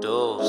Dose.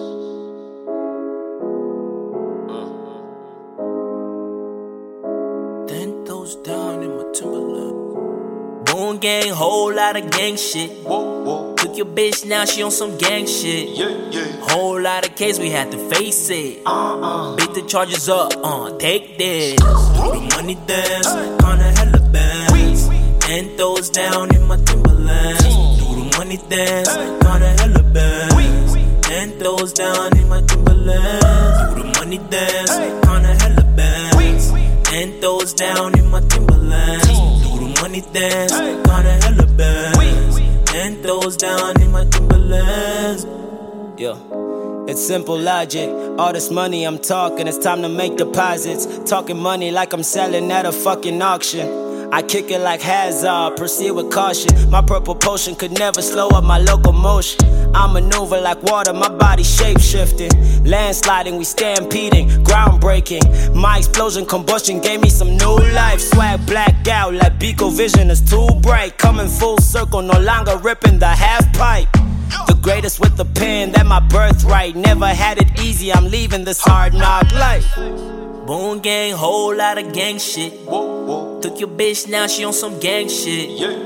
Then those down in my Timberland. Boom gang, whole lot of gang shit. Took your bitch, now she on some gang shit. Whole lot of case, we had to face it. Beat the charges up, take this. Do the money dance, kinda hella bands. And those down in my Timberlands. Do the money dance, kinda hella bands. And those down in my Timberlands. Do the money dance, kinda hella bands. And those down in my Timberlands. Do the money dance, kinda hella bands. And those down in my Timberlands. Yeah. It's simple logic. All this money I'm talking, it's time to make deposits. Talking money like I'm selling at a fucking auction. I kick it like Hazard, proceed with caution. My purple potion could never slow up my locomotion. I maneuver like water, my body shape shifting. Landsliding, we stampeding, groundbreaking. My explosion combustion gave me some new life. Swag blacked out like Beagle vision is too bright. Coming full circle, no longer ripping the half pipe. The greatest with the pen, that my birthright. Never had it easy, I'm leaving this hard knock life. Boom gang, whole lot of gang shit. Took your bitch, now she on some gang shit.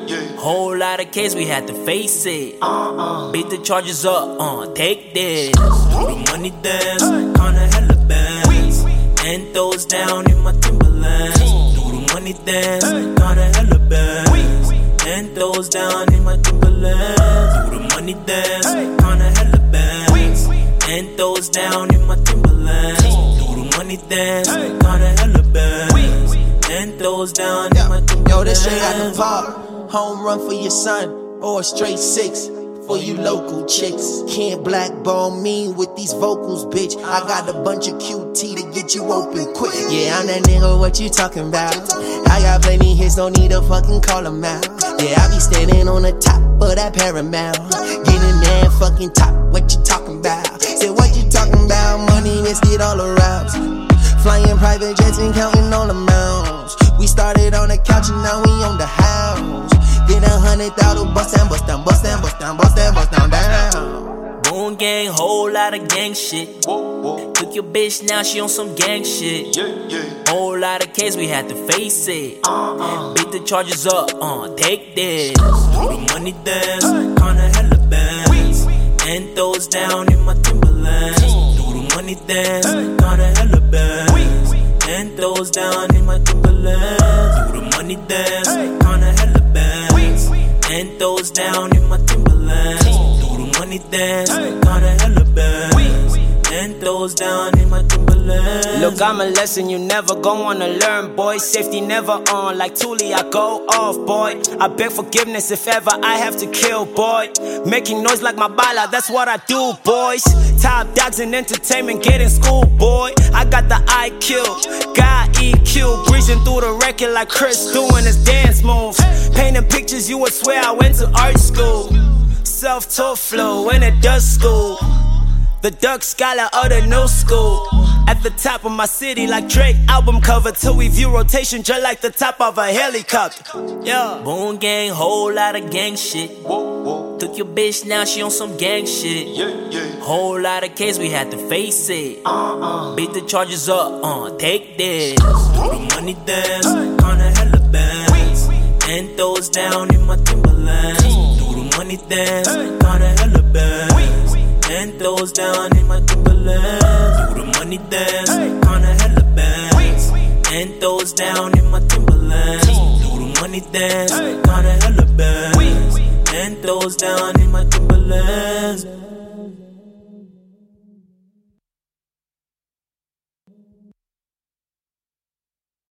Whole lot of case, we had to face it. Beat the charges up, take this. Do the money dance, kinda hella bands. And those down in my Timberlands. Do the money dance, kinda hella bands. And those down in my Timberlands. Do the money dance, kinda hella bands. And those down in my Timberlands. Money dance, kinda hella bands. And those down in my Timberlands. Yo, this straight out the park. Home run for your son, or a straight 6 for you local chicks. Can't blackball me with these vocals, bitch. I got a bunch of QT to get you open quick. Yeah, I'm that nigga, what you talking about? I got plenty hits, don't need to fucking call them out. Yeah, I be standing on the top of that Paramount. Getting that fucking top, what you talking about? Say what you talking about, money, let's get all around. Flying private jets and counting all amounts. We started on the couch and now we on the house. Get 100,000, bust down, bust down, bust down, bust down, bust down, bust down, down. Boom gang, whole lot of gang shit. Took your bitch, now she on some gang shit. Whole lot of case, we had to face it. Beat the charges up, take this. Do the money dance, kinda hella bands. And those down in my Timberlands. Do the money dance, kinda hella bands. And those down in my Timberlands. Do the money dance, kinda hella bands. And those down in my Timberlands. Do the money dance, kinda hella bands. And those down in my Timberlands. Look, I'm a lesson you never gon' wanna learn, boy. Safety never on, like Thule, I go off, boy. I beg forgiveness if ever I have to kill, boy. Making noise like my bala, that's what I do, boys. Top dogs in entertainment, getting school, boy. I got the IQ, got EQ. Breezing through the record like Chris doing his dance moves. Painting pictures, you would swear I went to art school. Self-taught flow in a dust school. The Duck Scholar of the new school. At the top of my city like Drake album cover. Till we view rotation just like the top of a helicopter. Yeah. Boom gang, whole lot of gang shit. Took your bitch, now she on some gang shit. Whole lot of case, we had to face it. Beat the charges up, take this. Do the money dance, kinda hella bands. And those down in my Timberlands. Do the money dance, kinda hella bands. And those down in my Timberlands. Do the money dance, kinda hella bands. And those down in my Timberlands. Do the money dance, kinda hella bands. And those down in my Timberlands.